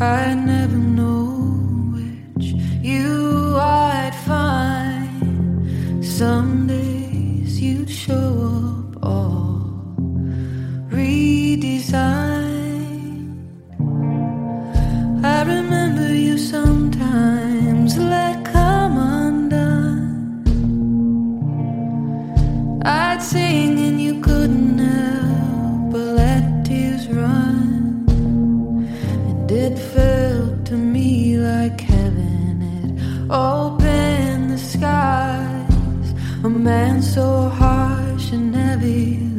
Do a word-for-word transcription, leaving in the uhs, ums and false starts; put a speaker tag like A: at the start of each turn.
A: I never know which you I'd find. Some days you'd show up all redesigned. I remember you sometimes let come undone. I'd sing and you couldn't help but let tears run. It felt to me like heaven had opened the skies. A man so harsh and heavy